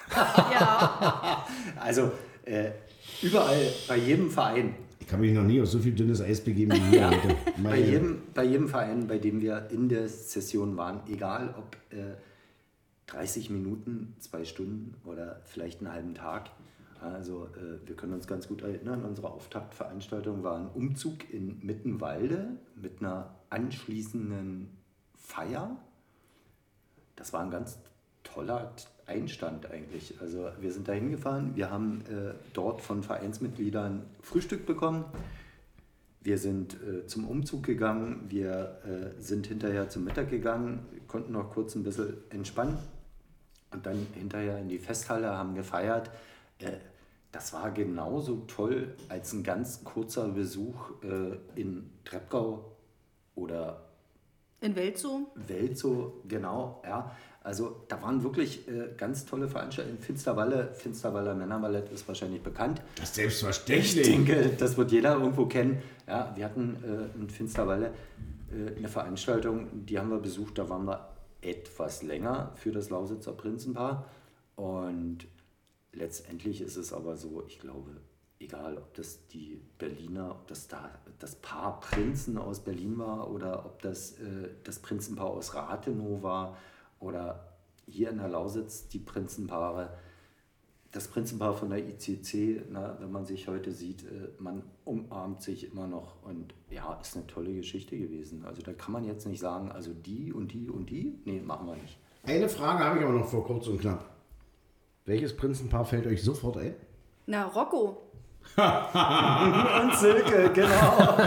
Ja, Also äh, überall, bei jedem Verein, Ich habe mich noch nie auf so viel dünnes Eis begeben wie hier heute. bei Meine- jedem, bei jedem Verein, bei dem wir in der Session waren, egal ob äh, dreißig Minuten, zwei Stunden oder vielleicht einen halben Tag. Also äh, wir können uns ganz gut erinnern, unsere Auftaktveranstaltung war ein Umzug in Mittenwalde mit einer anschließenden Feier. Das war ein ganz toller Einstand eigentlich. Also wir sind da hingefahren, wir haben äh, dort von Vereinsmitgliedern Frühstück bekommen. Wir sind äh, zum Umzug gegangen, wir äh, sind hinterher zum Mittag gegangen, konnten noch kurz ein bisschen entspannen und dann hinterher in die Festhalle, haben gefeiert. Äh, das war genauso toll als ein ganz kurzer Besuch äh, in Treppgau oder in Welzow. Welzow, genau, ja. Also da waren wirklich äh, ganz tolle Veranstaltungen. Finsterwalle, Finsterwaller Männerballett ist wahrscheinlich bekannt. Das ist Ich selbstverständlich. denke, das wird jeder irgendwo kennen. Ja, wir hatten äh, in Finsterwalle äh, eine Veranstaltung, die haben wir besucht, da waren wir etwas länger für das Lausitzer Prinzenpaar. Und letztendlich ist es aber so, ich glaube, egal ob das die Berliner, ob das da das Paar Prinzen aus Berlin war oder ob das äh, das Prinzenpaar aus Rathenow war oder hier in der Lausitz die Prinzenpaare, das Prinzenpaar von der I C C, na, wenn man sich heute sieht, äh, man umarmt sich immer noch und ja, ist eine tolle Geschichte gewesen. Also da kann man jetzt nicht sagen, also die und die und die, nee, machen wir nicht. Eine Frage habe ich aber noch vor kurz und knapp. Welches Prinzenpaar fällt euch sofort ein? Na, Rocco. Und Silke, genau.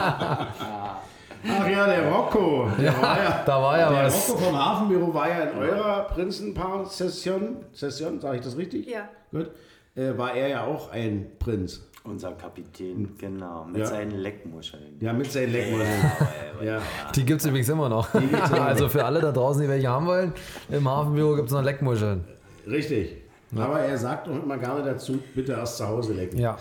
Ach ja, der Rocco. Der Ja, war ja, da war ja der was. Rocco vom Hafenbüro war ja in eurer Prinzenpaar-Session, Session, sage ich das richtig? Ja. Gut. Äh, war er ja auch ein Prinz. Unser Kapitän, genau, mit Ja. seinen Leckmuscheln. Ja, mit seinen Leckmuscheln. Ja. Die gibt es übrigens immer noch. gibt's immer noch. Also für alle da draußen, die welche haben wollen, im Hafenbüro gibt es noch Leckmuscheln. Richtig. Aber er sagt auch immer gerne dazu, bitte erst zu Hause lecken. Ja,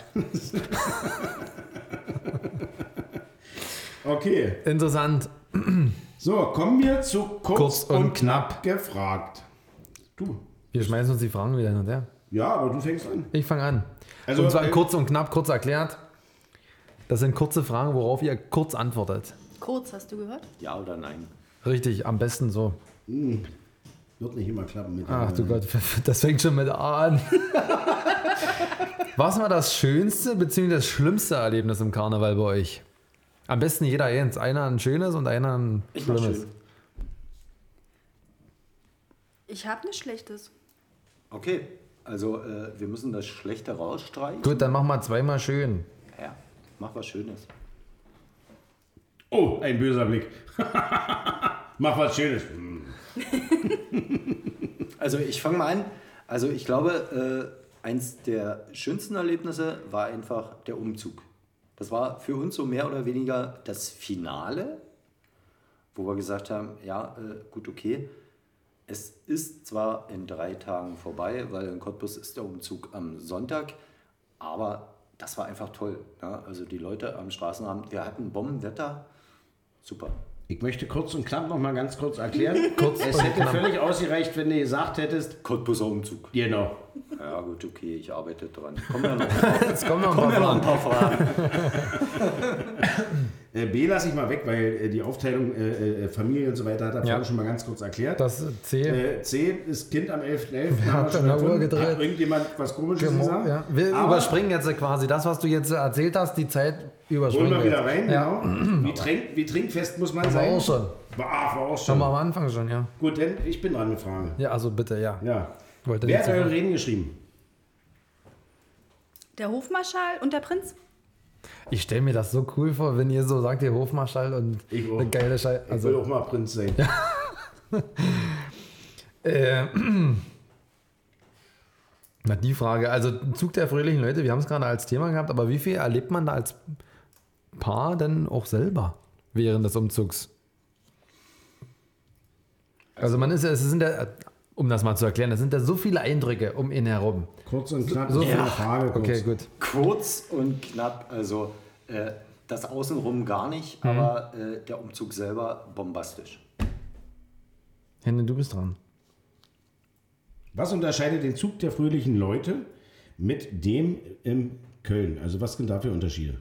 Okay. interessant. So, kommen wir zu kurz, Kurz und, und knapp gefragt. Du. Wir schmeißen uns die Fragen wieder hin und her. Ja, aber du fängst an. Ich fange an. Also, und zwar äh, kurz und knapp, kurz erklärt. Das sind kurze Fragen, worauf ihr kurz antwortet. Kurz, hast du gehört? Ja oder nein? Richtig, am besten so. Wird nicht immer klappen mit Ach du äh, Gott, das fängt schon mit A an. Was war das schönste bzw. das schlimmste Erlebnis im Karneval bei euch? Am besten jeder eins. Einer ein schönes und einer ein Ich mach schlimmes. schön. Ich habe nichts Schlechtes. Okay, also äh, wir müssen das Schlechte rausstreichen. Gut, dann mach mal zweimal schön. Ja, mach was Schönes. Oh, ein böser Blick. Mach was Schönes. Hm. Also ich fange mal an. Also ich glaube, äh, eins der schönsten Erlebnisse war einfach der Umzug. Das war für uns so mehr oder weniger das Finale, wo wir gesagt haben, ja, äh, gut, okay, es ist zwar in drei Tagen vorbei, weil in Cottbus ist der Umzug am Sonntag, aber das war einfach toll. Ja? Also die Leute am Straßenrand, wir hatten Bombenwetter, super. Ich möchte kurz und knapp noch mal ganz kurz erklären. Kurz es und hätte knapp. völlig ausgereicht, wenn du gesagt hättest, Cottbuser Umzug. genau. Ja gut, okay, ich arbeite dran. Kommen wir noch, Jetzt kommen noch ein kommen wir noch ein paar paar Fragen. Äh, B lasse ich mal weg, weil äh, die Aufteilung äh, äh, Familie und so weiter hat er Ja. vorhin schon mal ganz kurz erklärt. Das C. Äh, C ist Kind am elften elften Hat an der Uhr gedreht. Hat irgendjemand was Komisches Genau, gesagt? ja. Wir Aber überspringen jetzt quasi das, was du jetzt erzählt hast, die Zeit überspringen holen wir wieder jetzt. rein, Ja. genau. Wie, trink, wie trinkfest muss man War sein? auch schon. War, ach, war auch Schon schon. mal am Anfang schon, ja. Gut, denn ich bin dran mit Frage. Ja, also bitte, ja. Ja. Wollte Wer nicht hat so- eure Reden geschrieben? Der Hofmarschall und der Prinz. Ich stelle mir das so cool vor, wenn ihr so sagt, ihr Hofmarschall und Ich auch. eine geile Scheiße. Ich will Also, auch mal Prinz sein. Äh, na, die Frage, also Zug der fröhlichen Leute, wir haben es gerade als Thema gehabt, aber wie viel erlebt man da als Paar denn auch selber während des Umzugs? Also man ist ja, es sind ja, um das mal zu erklären, es sind ja so viele Eindrücke um ihn herum. Kurz und knapp, So so viel- eine Frage. Kurz. Okay, gut. Kurz und knapp, also äh, das Außenrum gar nicht, Mhm. aber äh, der Umzug selber bombastisch. Henne, du bist dran. Was unterscheidet den Zug der fröhlichen Leute mit dem in Köln? Also was sind da für Unterschiede?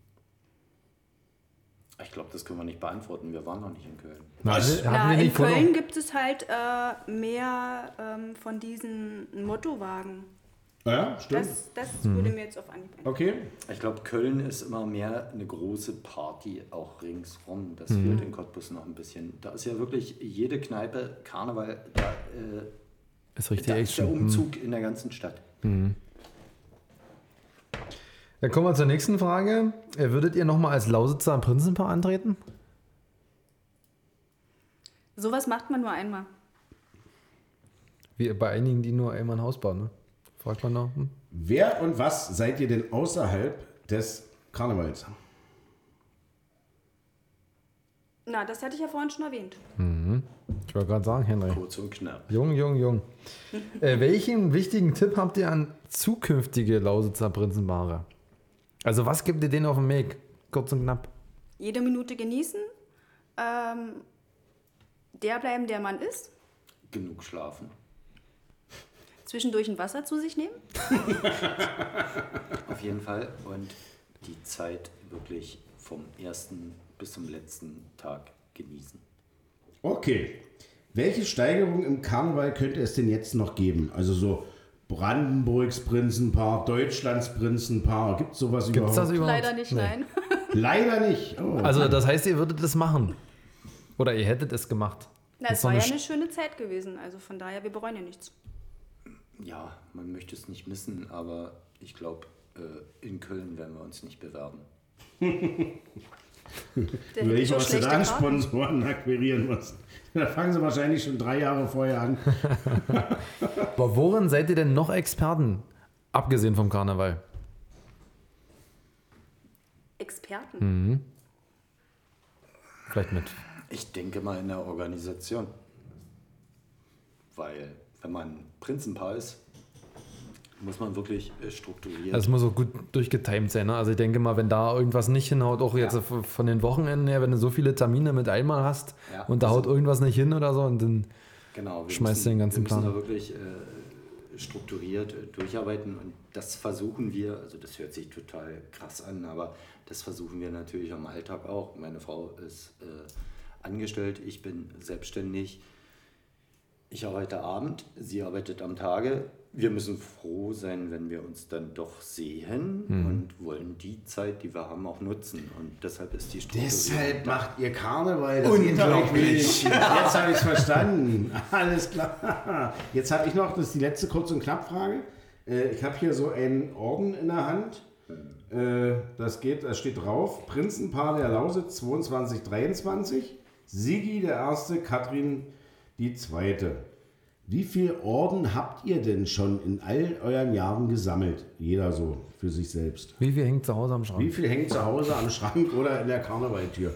Ich glaube, das können wir nicht beantworten. Wir waren noch nicht in Köln. Was? Hatten Ja, wir in nicht vor- Köln gibt es halt äh, mehr ähm, von diesen Mottowagen. Ja, stimmt. Das, das würde mir jetzt auf Anhieb einfallen. Okay. Ich glaube, Köln ist immer mehr eine große Party, auch ringsrum. Das Mhm. fehlt in Cottbus noch ein bisschen. Da ist ja wirklich jede Kneipe Karneval, da, äh, Ist richtig da ist der Action. Umzug in der ganzen Stadt. Dann kommen wir zur nächsten Frage. Äh, Würdet ihr nochmal als Lausitzer Prinzenpaar antreten? Sowas macht man nur einmal. Wie bei einigen, die nur einmal ein Haus bauen, ne? Fragt man noch. Hm? Wer und was seid ihr denn außerhalb des Karnevals? Na, das hatte ich ja vorhin schon erwähnt. Ich wollte gerade sagen, Henry. Kurz und knapp. Jung, jung, jung. äh, welchen wichtigen Tipp habt ihr an zukünftige Lausitzer Prinzenpaare? Also was gibt ihr denen auf den Weg? Kurz und knapp. Jede Minute genießen. Ähm, der bleiben, der man ist. Genug schlafen. Zwischendurch ein Wasser zu sich nehmen. Auf jeden Fall. Und die Zeit wirklich vom ersten bis zum letzten Tag genießen. Okay. Welche Steigerung im Karneval könnte es denn jetzt noch geben? Also so Brandenburgs Prinzenpaar, Deutschlands Prinzenpaar. Gibt es sowas Gibt es überhaupt? das überhaupt? Leider nicht, Nee. nein. Leider nicht. Oh. Also das heißt, ihr würdet es machen? Oder ihr hättet es gemacht? Na, Das ist es doch war ja eine eine schöne Zeit gewesen. Also von daher, wir bereuen ja nichts. Ja, man möchte es nicht missen, aber ich glaube, äh, in Köln werden wir uns nicht bewerben. Der hätte Überleg, so was du da schlechte an Karten. Sponsoren akquirieren musst. Da fangen sie wahrscheinlich schon drei Jahre vorher an. Aber worin seid ihr denn noch Experten? Abgesehen vom Karneval. Experten. Vielleicht mit. Ich denke mal in der Organisation. Weil, wenn man Prinzenpaar ist, muss man wirklich äh, strukturiert. Das muss auch gut durchgetimt sein. Ne? Also ich denke mal, wenn da irgendwas nicht hinhaut, auch jetzt Ja. v- von den Wochenenden her, wenn du so viele Termine mit einmal hast Ja, und da also- haut irgendwas nicht hin oder so und dann Genau, wir schmeißt müssen, den ganzen wir müssen Plan. da wirklich äh, strukturiert äh, durcharbeiten und das versuchen wir, also das hört sich total krass an, aber das versuchen wir natürlich am Alltag auch. Meine Frau ist äh, angestellt, ich bin selbstständig. Ich arbeite Abend, sie arbeitet am Tage. Wir müssen froh sein, wenn wir uns dann doch sehen Mhm. und wollen die Zeit, die wir haben, auch nutzen. Und deshalb ist die Struktur. Deshalb macht ihr Karneval. Das Unglaublich. geht doch nicht. Jetzt habe ich es verstanden. Alles klar. Jetzt habe ich noch, das ist die letzte Kurz- und Knapp-Frage. Äh, Ich habe hier so einen Orden in der Hand. Äh, Das geht, da steht drauf: Prinzenpaar der Lausitz zweiundzwanzig dreiundzwanzig. Sigi der Erste, Katrin die Zweite. Wie viele Orden habt ihr denn schon in all euren Jahren gesammelt? Jeder so für sich selbst. wie viel hängt zu Hause am Wie Schrank? viel hängt zu Hause am Schrank oder in der Karnevaltür?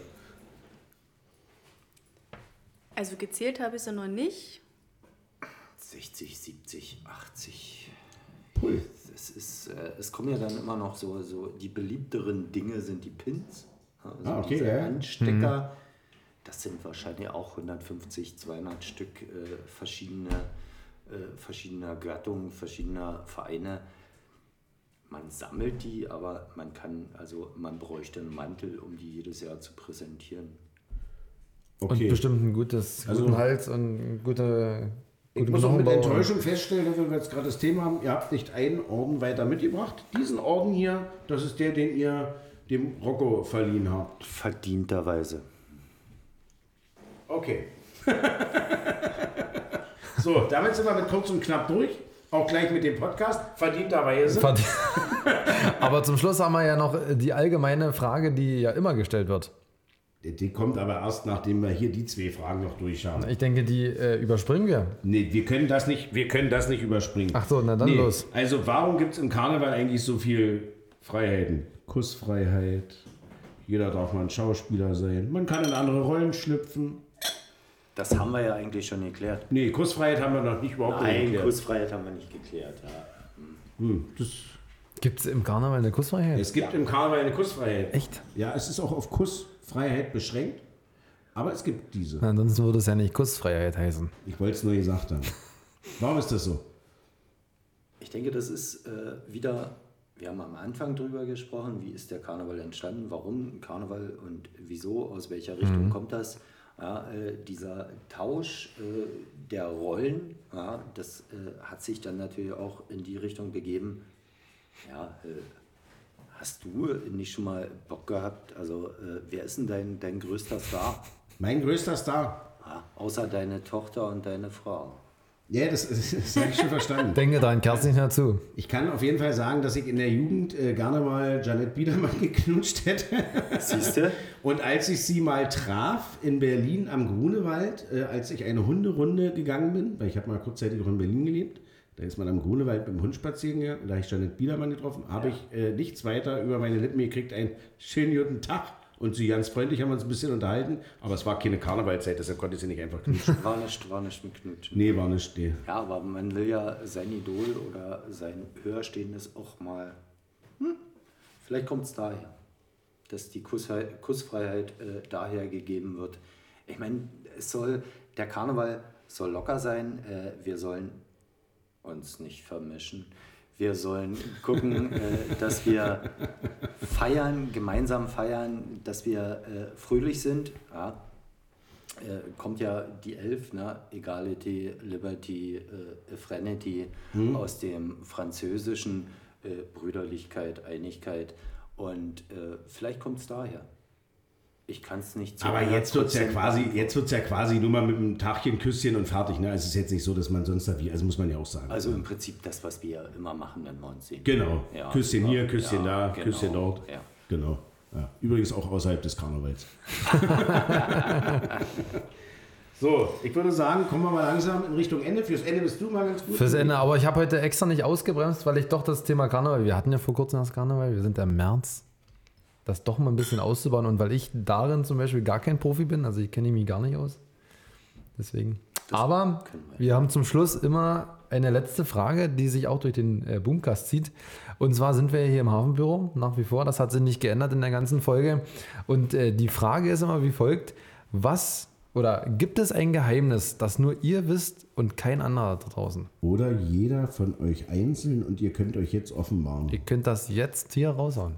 Also gezählt habe ich sie noch nicht. sechzig, siebzig, achtzig. Puh. Es, ist, äh, es kommen ja dann immer noch so, so die beliebteren Dinge sind die Pins. Also Ah, okay, diese ja. Anstecker. Das sind wahrscheinlich auch hundertfünfzig, zweihundert Stück äh, verschiedene, äh, verschiedener Gattungen, verschiedener Vereine. Man sammelt die, aber man kann, also man bräuchte einen Mantel, um die jedes Jahr zu präsentieren. Und Okay. bestimmt ein gutes, Also- guten Hals und gute, Ich guten muss auch mit Knochenbau. Enttäuschung feststellen, dass wir jetzt gerade das Thema haben, ihr habt nicht einen Orden weiter mitgebracht. Diesen Orden hier, das ist der, den ihr dem Rocco verliehen habt. Verdienterweise. Okay. So, damit sind wir mit kurz und knapp durch. Auch gleich mit dem Podcast. Verdienterweise. Verd- Aber zum Schluss haben wir ja noch die allgemeine Frage, die ja immer gestellt wird. Die kommt aber erst, nachdem wir hier die zwei Fragen noch durch haben. Ich denke, die äh, überspringen wir. Nee, wir können das nicht, wir können das nicht überspringen. Ach so, na dann nee. los. Also warum gibt es im Karneval eigentlich so viel Freiheiten? Kussfreiheit, jeder darf mal ein Schauspieler sein, man kann in andere Rollen schlüpfen. Das haben wir ja eigentlich schon geklärt. Nee, Kussfreiheit haben wir noch nicht überhaupt Nein, geklärt. Kussfreiheit haben wir nicht geklärt. Ja. Hm, das, Gibt es im Karneval eine Kussfreiheit? es gibt im Karneval eine Kussfreiheit. Echt? Ja, es ist auch auf Kussfreiheit beschränkt, aber es gibt diese. Na, ansonsten würde es ja nicht Kussfreiheit heißen. Ich wollte es nur gesagt haben. Warum ist das so? Ich denke, das ist äh, wieder, wir haben am Anfang drüber gesprochen, wie ist der Karneval entstanden, warum Karneval und wieso, aus welcher Richtung Mhm. kommt das. Ja, äh, dieser Tausch äh, der Rollen, ja, das äh, hat sich dann natürlich auch in die Richtung begeben. Ja, äh, hast du nicht schon mal Bock gehabt? Also, äh, wer ist denn dein, dein größter Star? Mein größter Star. Ja, außer deine Tochter und deine Frau. Ja, das, das, das habe ich schon verstanden. Denke dran, Kerz nicht dazu. Ich kann auf jeden Fall sagen, dass ich in der Jugend äh, gerne mal Janette Biedermann geknutscht hätte. Siehst du? Und als ich sie mal traf in Berlin am Grunewald, äh, als ich eine Hunderunde gegangen bin, weil ich habe mal kurzzeitig auch in Berlin gelebt, da ist man am Grunewald mit dem Hund spazieren gegangen, da habe ich Janette Biedermann getroffen, habe ich äh, nichts weiter über meine Lippen gekriegt, einen schönen guten Tag. Und sie ganz freundlich haben wir uns ein bisschen unterhalten, aber es war keine Karnevalzeit, deshalb konnte ich sie nicht einfach knutschen. War nicht, war nicht mit Knutschen. Nee, war nicht, nee. Ja, aber man will ja sein Idol oder sein Höherstehendes auch mal. Hm, vielleicht kommt es daher, dass die Kusshe- Kussfreiheit äh, daher gegeben wird. Ich meine, es soll, der Karneval soll locker sein, äh, wir sollen uns nicht vermischen. Wir sollen gucken, äh, dass wir feiern, gemeinsam feiern, dass wir äh, fröhlich sind. Ja. Äh, kommt ja die Elf, ne? Egality, Liberty, äh, Fraternity Mhm. aus dem Französischen, äh, Brüderlichkeit, Einigkeit. Und äh, vielleicht kommt es daher. Ich kann es nicht zu Aber jetzt wird es ja hundert Prozent quasi, beantworten. jetzt wird's ja quasi nur mal mit einem Tagchen, Küsschen und fertig. Ne? Es ist jetzt nicht so, dass man sonst da wie, also muss man ja auch sagen. Also im Prinzip das, was wir immer machen, wenn wir uns sehen. Genau. Ja, Küsschen hier, ja, Küsschen ja, da, genau, Küsschen dort. ja. Genau. Ja. Übrigens auch außerhalb des Karnevals. So, ich würde sagen, kommen wir mal langsam in Richtung Ende. Fürs Ende bist du mal ganz gut. Fürs Ende, aber ich habe heute extra nicht ausgebremst, weil ich doch das Thema Karneval, wir hatten ja vor kurzem das Karneval, wir sind ja im März, das doch mal ein bisschen auszubauen und weil ich darin zum Beispiel gar kein Profi bin, also ich kenne mich gar nicht aus, deswegen. Aber können wir. wir haben zum Schluss immer eine letzte Frage, die sich auch durch den äh, Boomcast zieht. Und zwar sind wir hier im Hafenbüro nach wie vor. Das hat sich nicht geändert in der ganzen Folge. Und äh, die Frage ist immer wie folgt: Was oder gibt es ein Geheimnis, das nur ihr wisst und kein anderer da draußen? Oder jeder von euch einzeln und ihr könnt euch jetzt offenbaren. Ihr könnt das jetzt hier raushauen.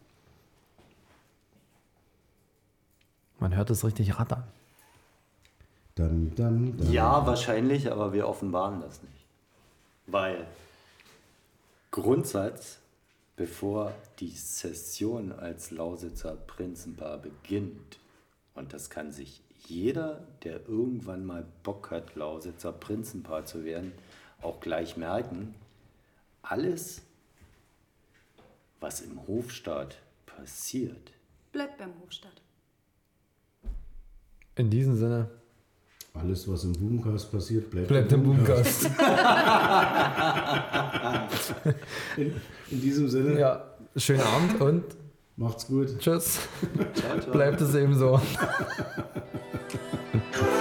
Man hört es richtig rattern. Dam, dam, dam. Ja, wahrscheinlich, aber wir offenbaren das nicht. Weil Grundsatz, bevor die Session als Lausitzer Prinzenpaar beginnt, und das kann sich jeder, der irgendwann mal Bock hat, Lausitzer Prinzenpaar zu werden, auch gleich merken, alles, was im Hofstaat passiert, Bleibt beim Hofstaat. In diesem Sinne, Alles, was im Boomcast passiert, bleibt, bleibt im Boomcast. In, in diesem Sinne, Ja, schönen Abend und macht's gut. tschüss. ciao, ciao. Bleibt es eben so. Thank